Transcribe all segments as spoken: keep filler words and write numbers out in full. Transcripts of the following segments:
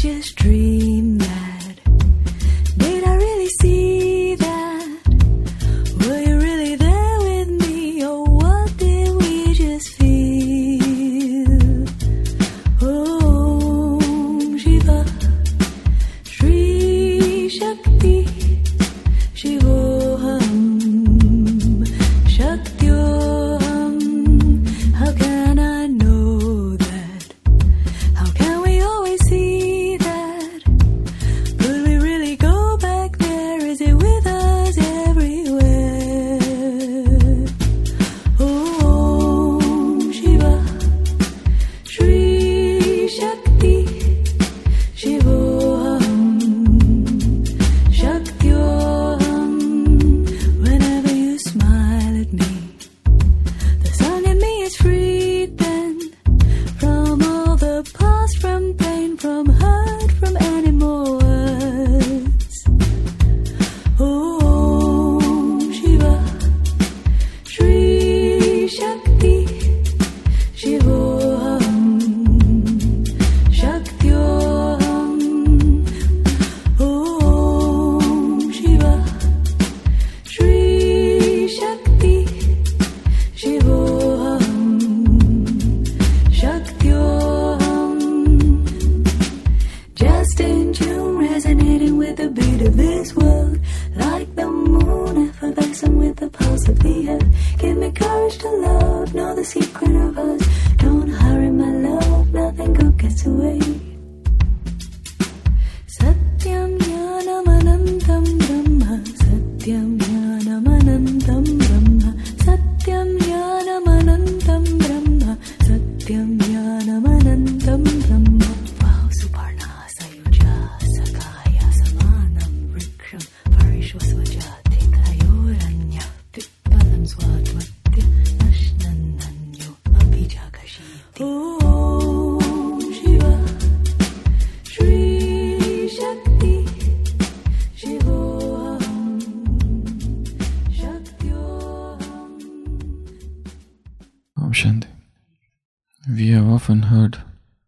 just dream that? Did I really see that? Were you really there with me, or what did we just feel? Om Shiva Shri Shakti Shivoham Shaktyoham. How can I know that? How can we always see that? Could we really go back there? Is it with us everywhere? Om Shiva Shri Shakti Shivoham Shaktyoham. Whenever you smile at me, the song in me is freed then from all the past, from pain, from hurt, from any more words. Om Shiva Shri Shakti Shivoham Shaktyoham. Om Shiva Shri Shakti Shivoham Shaktyoham. Just in tune, resonating with the beat of this world, like the moon, effervescent with the pulse of the earth. Give me courage to love, know the secret of us. Don't hurry, my love, nothing good gets away. Satyam Jnanam Anantam Brahma, Satyam Jnanam Anantam Brahma, Satyam Jnanam Anantam Brahma, Satyam Jnanam Anantam Brahma. Wow, Suparna Sayuja Sakaya Samanam Vriksham Parishwasvajati Tayoranya Pipalam Swadvatya Nashnananyo Abhijakashiti. Om Shiva Shri Shakti Shivoham Shaktyoham. Om Shanti. We have often heard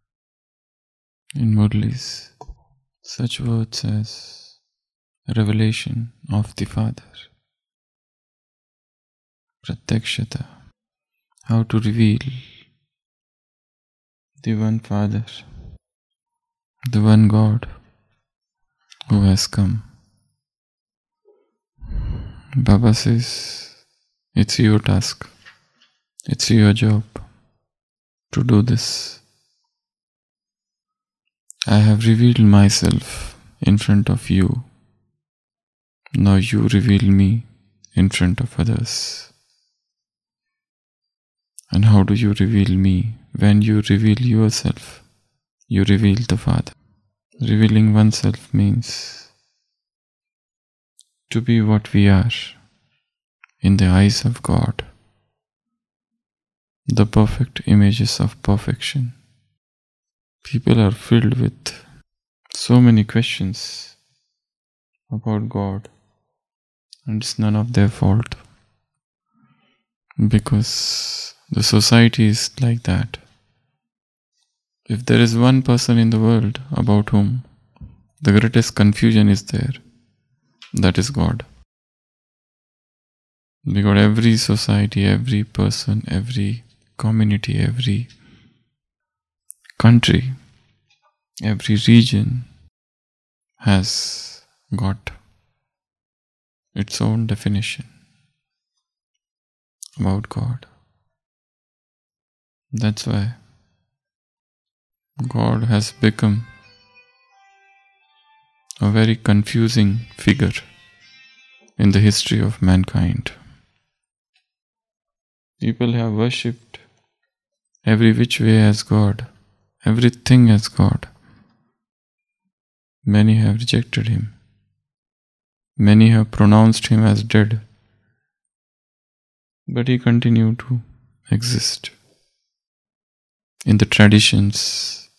in Murlis such words as revelation of the Father, Pratyakshata, how to reveal the one Father, the one God who has come. Baba says, it's your task, it's your job to do this. I have revealed myself in front of you. Now you reveal me in front of others. And how do you reveal me? When you reveal yourself, you reveal the Father. Revealing oneself means to be what we are in the eyes of God, the perfect images of perfection. People are filled with so many questions about God, and it's none of their fault, because the society is like that. If there is one person in the world about whom the greatest confusion is there, that is God. Because every society, every person, every community, every country, every region has got its own definition about God. That's why God has become a very confusing figure in the history of mankind. People have worshipped every which way as God, everything as God. Many have rejected Him. Many have pronounced Him as dead. But He continued to exist in the traditions,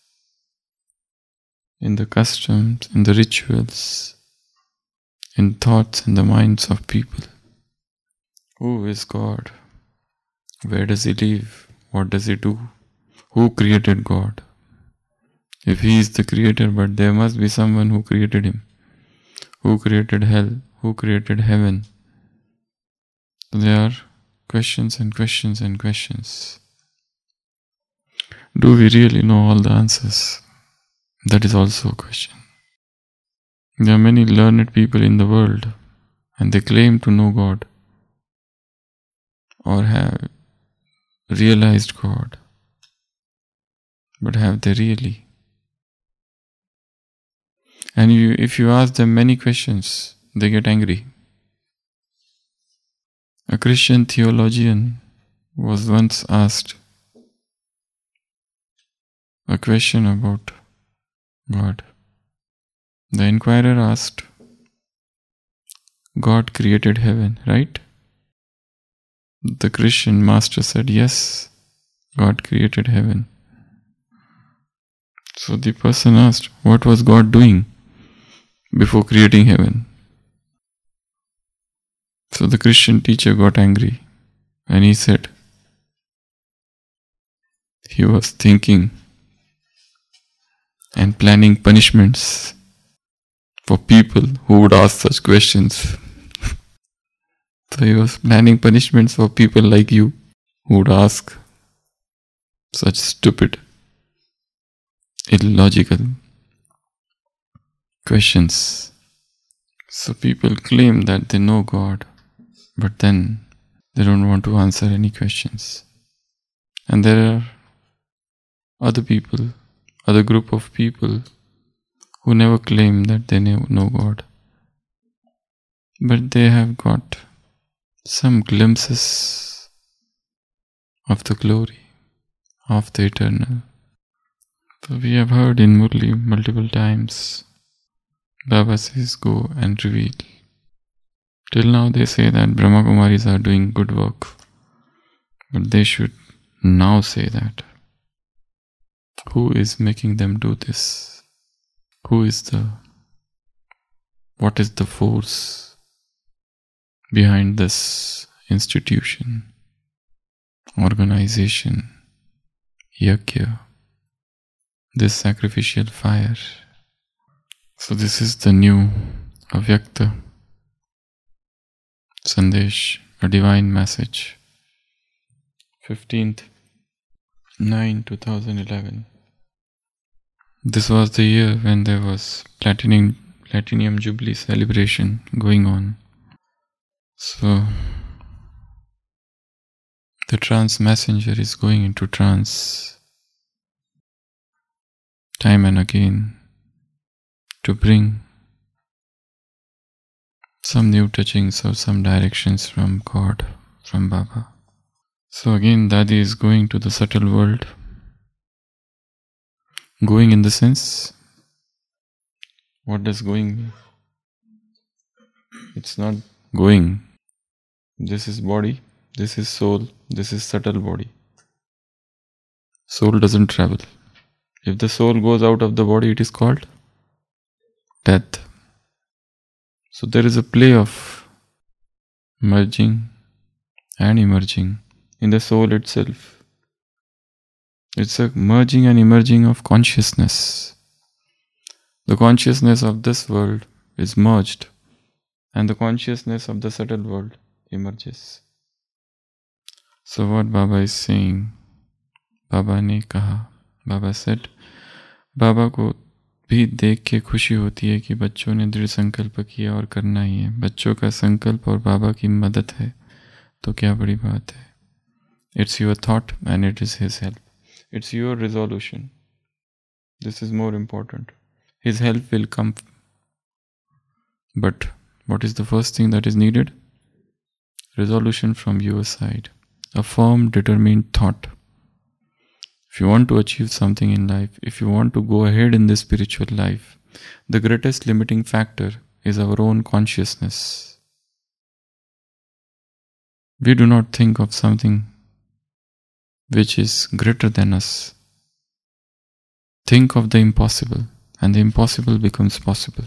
in the customs, in the rituals, in thoughts and the minds of people. Who is God? Where does He live? What does He do? Who created God? If he is the creator, but there must be someone who created him, who created hell, who created heaven. There are questions and questions and questions. Do we really know all the answers? That is also a question. There are many learned people in the world, and they claim to know God or have realized God. But have they really? And you, if you ask them many questions, they get angry. A Christian theologian was once asked a question about God. The inquirer asked, God created heaven, right? The Christian master said, yes, God created heaven. So the person asked, what was God doing before creating heaven? So the Christian teacher got angry and he said, he was thinking and planning punishments for people who would ask such questions. So he was planning punishments for people like you who would ask such stupid, illogical questions. So people claim that they know God, but then they don't want to answer any questions. And there are other people, other group of people who never claim that they know God. But they have got some glimpses of the glory of the eternal. So we have heard in Murli multiple times, Baba says, go and reveal. Till now they say that Brahma Kumaris are doing good work. But they should now say that. Who is making them do this? Who is the, what is the force behind this institution, organization, yajna, this sacrificial fire? So this is the new Avyakta Sandesh, a divine message. fifteenth nine twenty eleven. This was the year when there was Platinum, Platinum Jubilee celebration going on. So the trance messenger is going into trance time and again to bring some new touchings or some directions from God, from Baba. So again, Dadi is going to the subtle world. Going in the sense, what does going mean? It's not going. This is body, this is soul, this is subtle body. Soul doesn't travel. If the soul goes out of the body, it is called death. So there is a play of merging and emerging in the soul itself. It's a merging and emerging of consciousness. The consciousness of this world is merged and the consciousness of the subtle world emerges. So what Baba is saying, Baba ne kaha, Baba said, Baba को भी देख के खुशी होती है कि बच्चों ने दृढ़ संकल्प किया और करना ही है. बच्चों का संकल्प और बाबा की मदद है तो क्या बड़ी बात है. It's your thought and it is his help. It's your resolution. This is more important. His help will come. But what is the first thing that is needed? Resolution from your side. A firm, determined thought. If you want to achieve something in life, if you want to go ahead in this spiritual life, the greatest limiting factor is our own consciousness. We do not think of something which is greater than us. Think of the impossible, and the impossible becomes possible.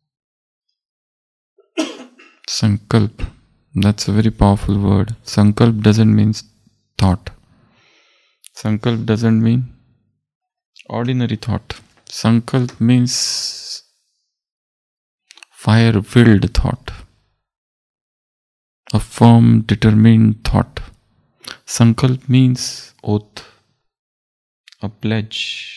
Sankalp, that's a very powerful word. Sankalp doesn't mean thought. Sankalp doesn't mean ordinary thought. Sankalp means fire-filled thought, a firm, determined thought. Sankalp means oath, a pledge.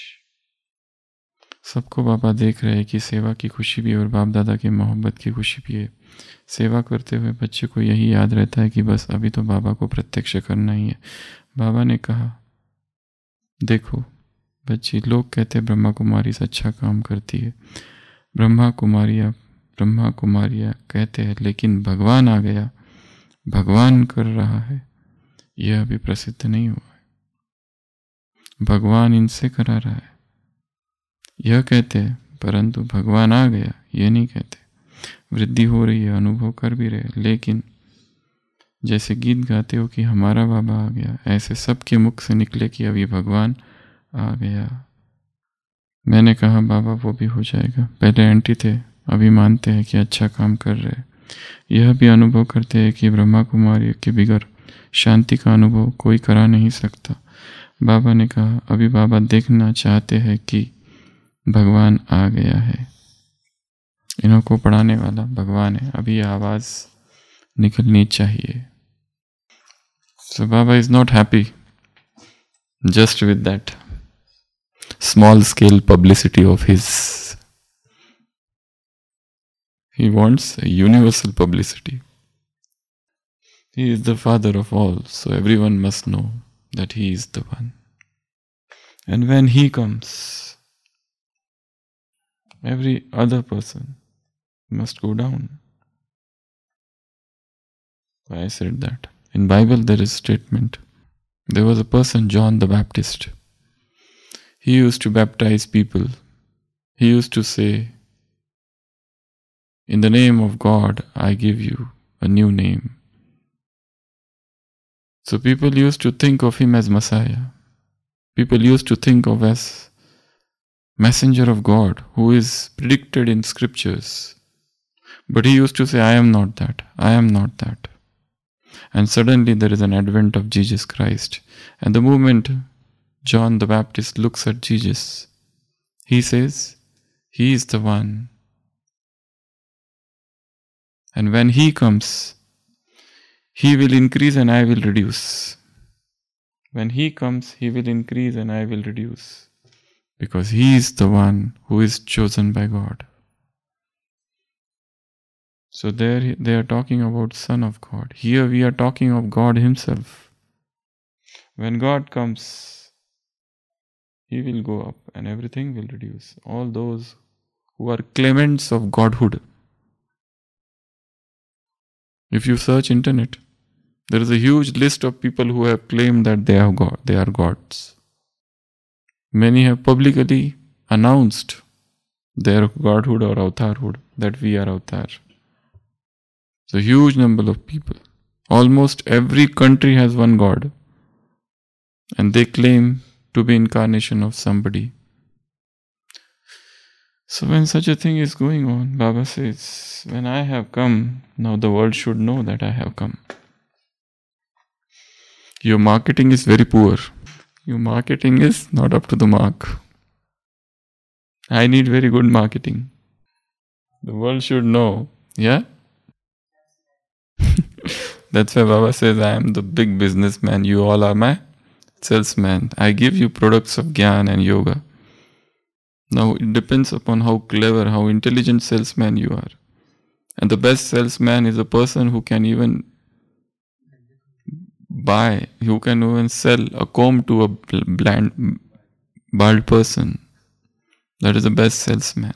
सबको बाबा देख रहे हैं कि सेवा की खुशी भी और बाप दादा की मोहब्बत की खुशी भी है। सेवा करते हुए बच्चे को यही याद रहता है कि बस अभी तो बाबा को प्रत्यक्ष करना ही है। बाबा ने कहा, देखो बच्ची, लोग कहते हैं ब्रह्मा कुमारी से अच्छा काम करती है, ब्रह्मा कुमारियाँ ब्रह्मा कुमारियाँ कहते हैं, लेकिन भगवान आ गया, भगवान कर रहा है, यह अभी प्रसिद्ध नहीं हुआ है। भगवान इनसे करा रहा है, यह कहते हैं, परंतु भगवान आ गया ये नहीं कहते। वृद्धि हो रही है, अनुभव कर भी रहे, लेकिन जैसे गीत गाते हो कि हमारा बाबा आ गया, ऐसे सबके मुख से निकले कि अभी भगवान आ गया। मैंने कहा बाबा वो भी हो जाएगा, पहले एंटी थे, अभी मानते हैं कि अच्छा काम कर रहे। यह भी अनुभव करते हैं कि ब्रह्मा कुमारी के बिगैर शांति का अनुभव कोई करा नहीं सकता। बाबा ने कहा अभी बाबा देखना चाहते हैं कि भगवान आ गया है, इन्हों को पढ़ाने वाला भगवान है, अभी आवाज निकलनी चाहिए। So Baba is not happy just with that small scale publicity of his. He wants a universal publicity. He is the father of all, so everyone must know that he is the one. And when he comes, every other person must go down. Why I said that? In Bible there is a statement. There was a person, John the Baptist. He used to baptize people. He used to say, in the name of God, I give you a new name. So people used to think of him as Messiah. People used to think of as messenger of God who is predicted in scriptures. But he used to say, I am not that. I am not that. And suddenly there is an advent of Jesus Christ. And the moment John the Baptist looks at Jesus, he says, he is the one. And when he comes, he will increase and I will reduce. When he comes, he will increase and I will reduce. Because he is the one who is chosen by God. So there they are talking about Son of God. Here we are talking of God himself. When God comes, he will go up and everything will reduce. All those who are claimants of Godhood. If you search internet, there is a huge list of people who have claimed that they are God, they are gods. Many have publicly announced their godhood or avatarhood, that we are avatar. It's a huge number of people. Almost every country has one God. And they claim to be incarnation of somebody. So when such a thing is going on, Baba says, when I have come, now the world should know that I have come. Your marketing is very poor. Your marketing is not up to the mark. I need very good marketing. The world should know. Yeah? That's why Baba says, I am the big businessman. You all are my salesman. I give you products of Gyan and Yoga. Now it depends upon how clever, how intelligent salesman you are. And the best salesman is a person who can even buy, who can even sell a comb to a blind, bald person. That is the best salesman.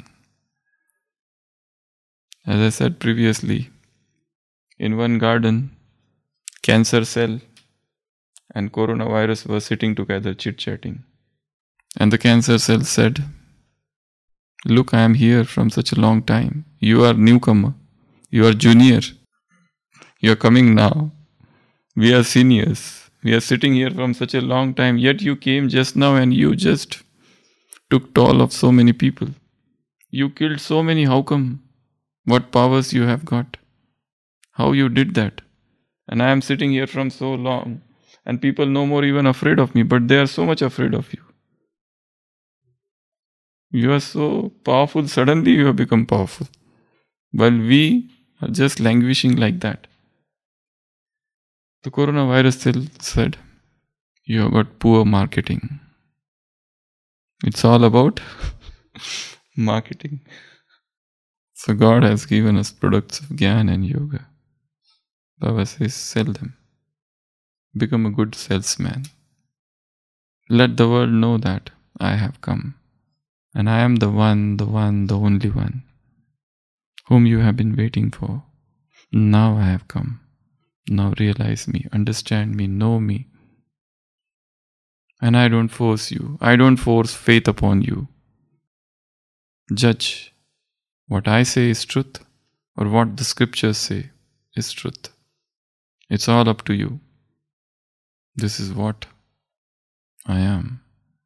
As I said previously, in one garden, cancer cell and coronavirus were sitting together chit-chatting. And the cancer cell said, look, I am here from such a long time. You are newcomer. You are junior. You are coming now. We are seniors. We are sitting here from such a long time. Yet you came just now and you just took toll of so many people. You killed so many. How come? What powers you have got? How you did that? And I am sitting here from so long. And people no more even afraid of me. But they are so much afraid of you. You are so powerful, suddenly you have become powerful. While we are just languishing like that. The coronavirus still said, you have got poor marketing. It's all about marketing. So God has given us products of Gyan and Yoga. Baba says, sell them. Become a good salesman. Let the world know that I have come. And I am the one, the one, the only one, whom you have been waiting for. Now I have come. Now realize me, understand me, know me. And I don't force you. I don't force faith upon you. Judge what I say is truth or what the scriptures say is truth. It's all up to you. This is what I am.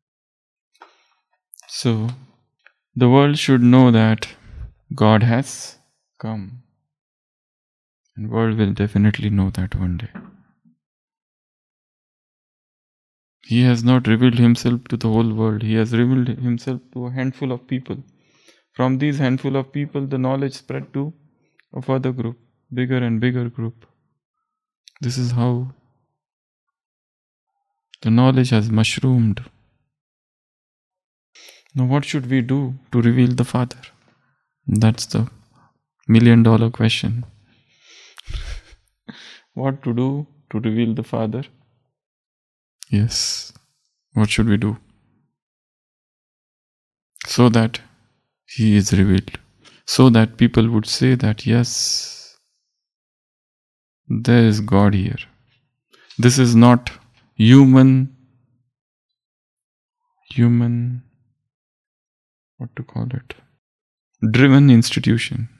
So, the world should know that God has come. And world will definitely know that one day. He has not revealed himself to the whole world. He has revealed himself to a handful of people. From these handful of people, the knowledge spread to a further group, bigger and bigger group. This is how the knowledge has mushroomed. Now what should we do to reveal the Father? That's the million dollar question. What to do to reveal the Father? Yes. What should we do? So that He is revealed. So that people would say that yes, there is God here. This is not human, human, what to call it, driven institution.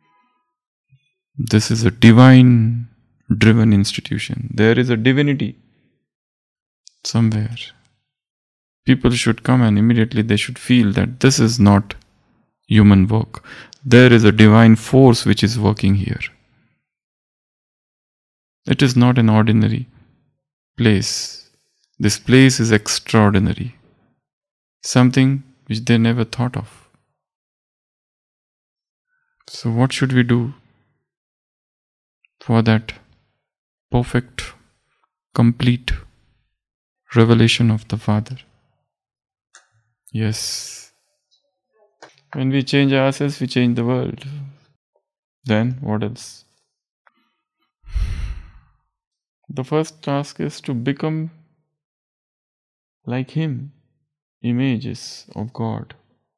This is a divine driven institution. There is a divinity somewhere. People should come and immediately they should feel that this is not human work. There is a divine force which is working here. It is not an ordinary place. This place is extraordinary. Something which they never thought of. So what should we do for that perfect, complete revelation of the Father? Yes. When we change ourselves, we change the world. Then what else? The first task is to become like Him, images of God.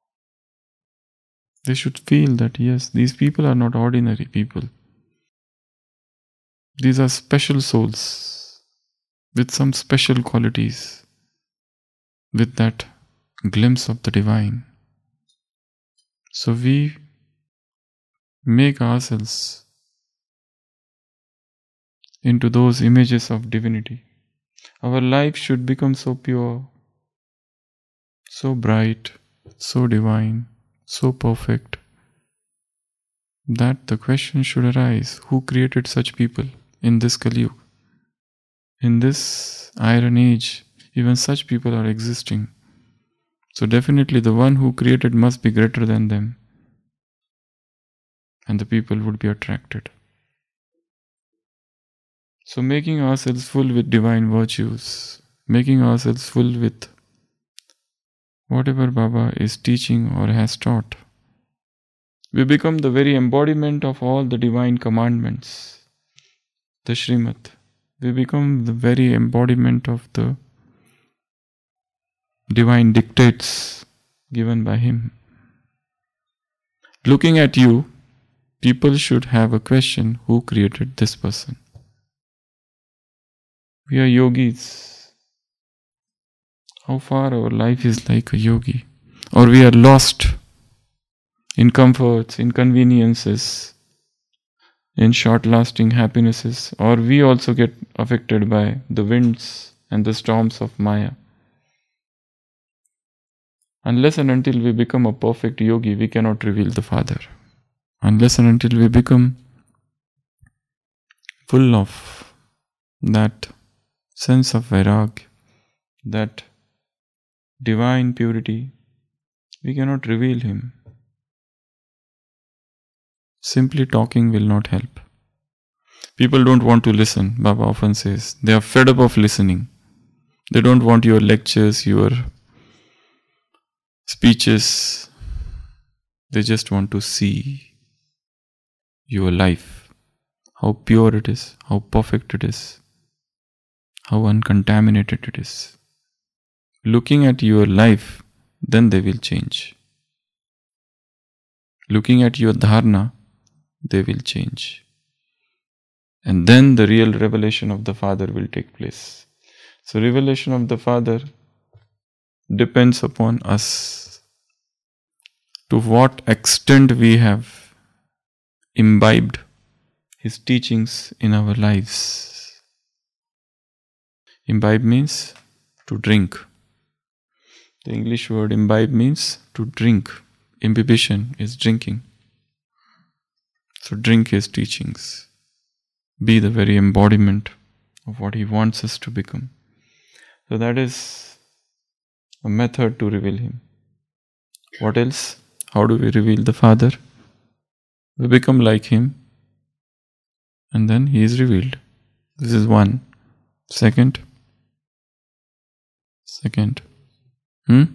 They should feel that yes, these people are not ordinary people. These are special souls with some special qualities, with that glimpse of the divine. So we make ourselves into those images of divinity. Our life should become so pure, so bright, so divine, so perfect, that the question should arise, who created such people in this Kali Yuga? In this Iron Age, even such people are existing. So definitely the one who created must be greater than them. And the people would be attracted. So making ourselves full with divine virtues, making ourselves full with whatever Baba is teaching or has taught, we become the very embodiment of all the divine commandments, the Srimad. We become the very embodiment of the divine dictates given by Him. Looking at you, people should have a question, who created this person? We are yogis. How far our life is like a yogi? Or we are lost in comforts, in conveniences, in short-lasting happinesses, or we also get affected by the winds and the storms of Maya. Unless and until we become a perfect yogi, we cannot reveal the Father. Unless and until we become full of that sense of vairag, that divine purity, We cannot reveal Him. Simply talking will not help. People don't want to listen, Baba often says. They are fed up of listening. They don't want your lectures, your speeches. They just want to see your life, how pure it is, how perfect it is, how uncontaminated it is. Looking at your life, then they will change. Looking at your dharana, they will change. And then the real revelation of the Father will take place. So revelation of the Father depends upon us. To what extent we have imbibed His teachings in our lives. Imbibe means to drink. The English word imbibe means to drink. Imbibition is drinking. So drink His teachings. Be the very embodiment of what He wants us to become. So that is a method to reveal Him. What else? How do we reveal the Father? We become like Him, and then He is revealed. This is one. Second. Second. Hmm?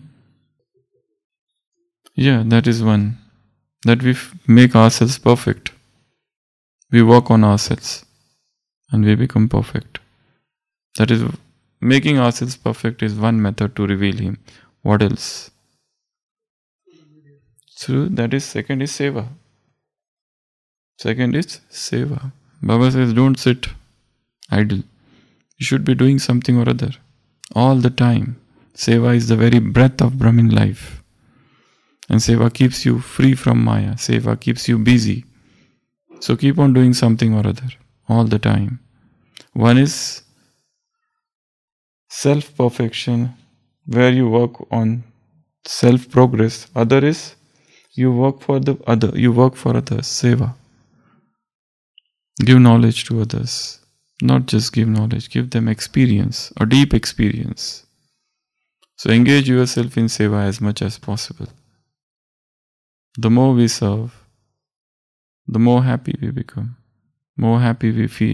Yeah, that is one. That we f- make ourselves perfect. We work on ourselves and we become perfect. That is, making ourselves perfect is one method to reveal Him. What else? So that is, second is seva. Second is seva. Baba says, don't sit idle. You should be doing something or other. All the time. Seva is the very breath of Brahmin life. And seva keeps you free from Maya. Seva keeps you busy. So keep on doing something or other. All the time. One is self-perfection, where you work on self-progress. Other is you work for the other. You work for others. Seva. Give knowledge to others. Not just give knowledge. Give them experience. A deep experience. So engage yourself in seva as much as possible. The more we serve, the more happy we become. More happy we feel.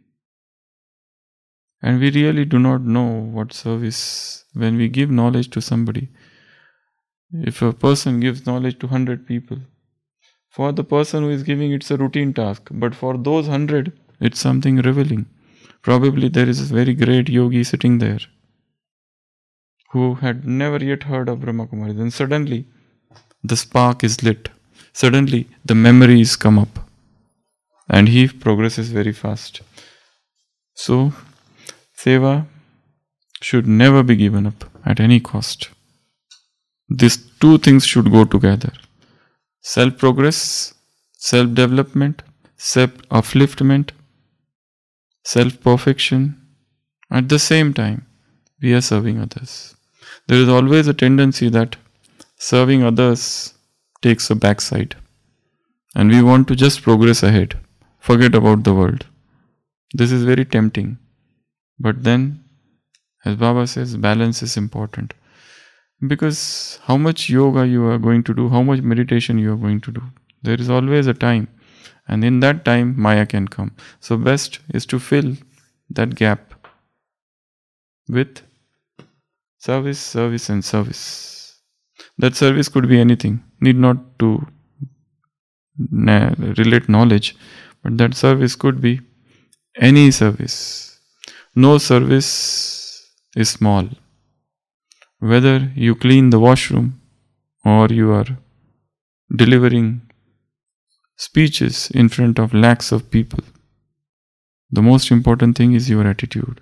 And we really do not know what service, when we give knowledge to somebody. If a person gives knowledge to one hundred people, for the person who is giving, it's a routine task. But for those one hundred, it's something revealing. Probably there is a very great yogi sitting there who had never yet heard of Brahma Kumaris. Then suddenly, the spark is lit. Suddenly, the memories come up. And he progresses very fast. So, seva should never be given up at any cost. These two things should go together. Self-progress, self-development, self-upliftment, self-perfection. At the same time, we are serving others. There is always a tendency that serving others takes a backside. And we want to just progress ahead. Forget about the world. This is very tempting. But then, as Baba says, balance is important. Because how much yoga you are going to do, how much meditation you are going to do, there is always a time. And in that time, Maya can come. So best is to fill that gap with service, service and service. That service could be anything. Need not to na- relate knowledge. But that service could be any service. No service is small. Whether you clean the washroom or you are delivering speeches in front of lakhs of people, the most important thing is your attitude,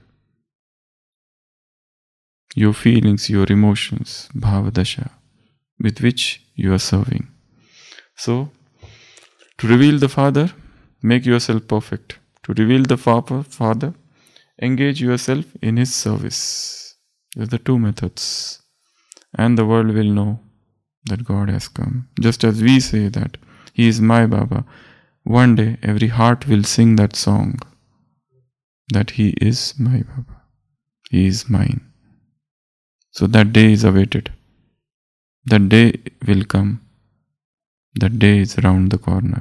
your feelings, your emotions, bhavadasha, with which you are serving. So, to reveal the Father, make yourself perfect. To reveal the Father, engage yourself in His service. These are the two methods. And the world will know that God has come. Just as we say that He is my Baba, one day every heart will sing that song. That He is my Baba. He is mine. So that day is awaited. That day will come. That day is around the corner.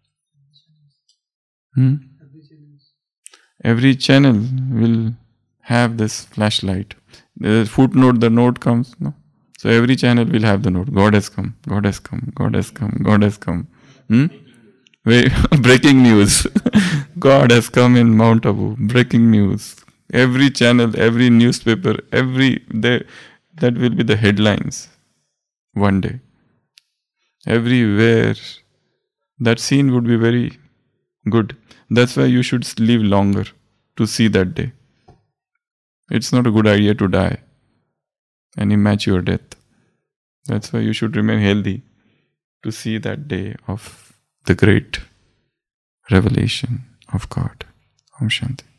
Hmm? Every channel will have this flashlight. The footnote, the note comes, no? So every channel will have the note. God has come, God has come, God has come, God has come. Hmm? Wait, breaking news. God has come in Mount Abu. Breaking news. Every channel, every newspaper, every they, that will be the headlines one day. Everywhere. That scene would be very good. That's why you should live longer to see that day. It's not a good idea to die an immature death. That's why you should remain healthy to see that day of the great revelation of God. Om Shanti.